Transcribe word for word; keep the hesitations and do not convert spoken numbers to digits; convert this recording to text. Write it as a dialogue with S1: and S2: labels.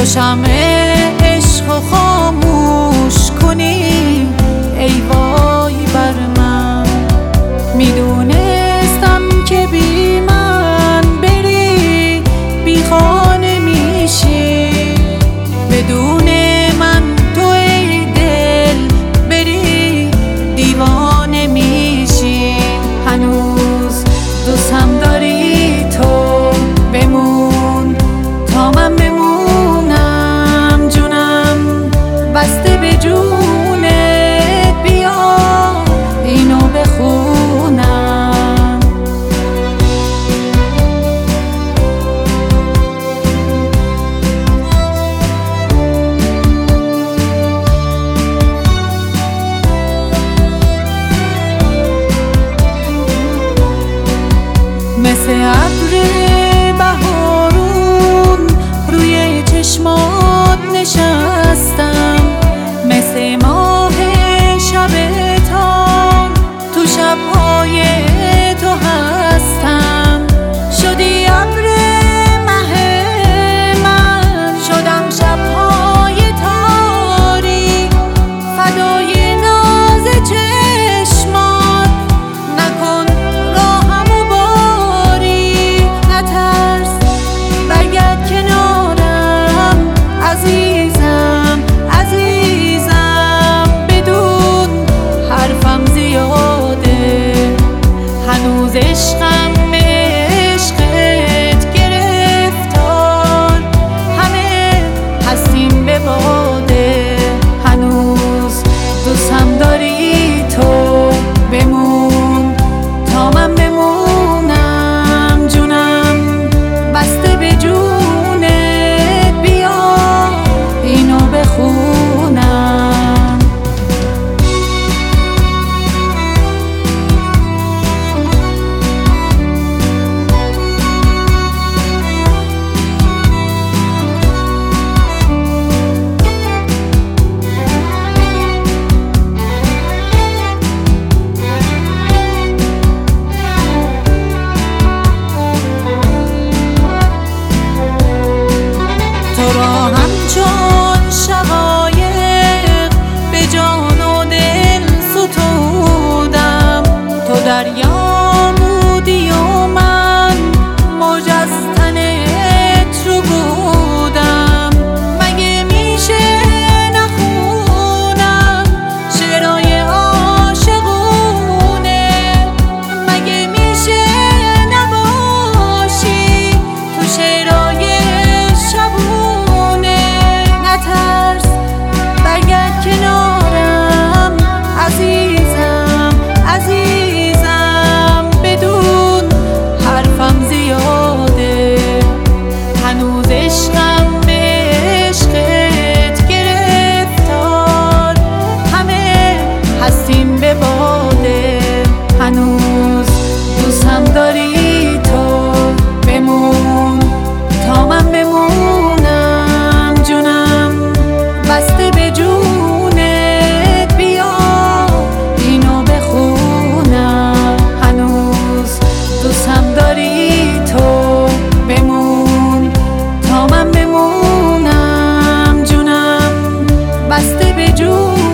S1: شمع عشق و خاموش کنی ای وای بر من. میدونستم که بی من بری بی خانه میشی، بدون من تو ای دل بری دیوانه میشی. هنوز دوستم داری تو بمون تا من بمونم، جونم بسته به جونت بیا اینو بخونم. مثل ابر بهارون روی چشمات نشستم، مثل ماه شب تار تو شب‌های تو هستم. شدی ابر مه من، شدم شب‌های تاریک فدای ناز چشمات. نکن راهمو باریک، نترس برگرد کنارم عزیزم عزیزم. بدون حرفم زیاده هنوز عشقم به عشقت گرفتار، همه هستیم به باده. هنوز دوستم داری تو بمون تا من بمونم، جونم بسته به جونت بیا اینو بخونم. تو را همچون شقایق به جان و دل ستودم. تو دریا بودی و من موج از تنت رو بودم. مگه میشه نخونم شعرهای عاشقونه؟ مگه میشه نباشی تو شعرهای شبونه؟ نترس برگرد کنارم عزیزم عزیزم. بدون حرفم زیاده هنوز عشقم به عشقت گرفتار، همه هستیم به باده. هنوز دوستم داری تو بمون تا من بمونم، جونم بسته به جونت بیا اینو بخونم. هنوز دوستم داری تو بمون تا من بمونم، جونم بسته به جونت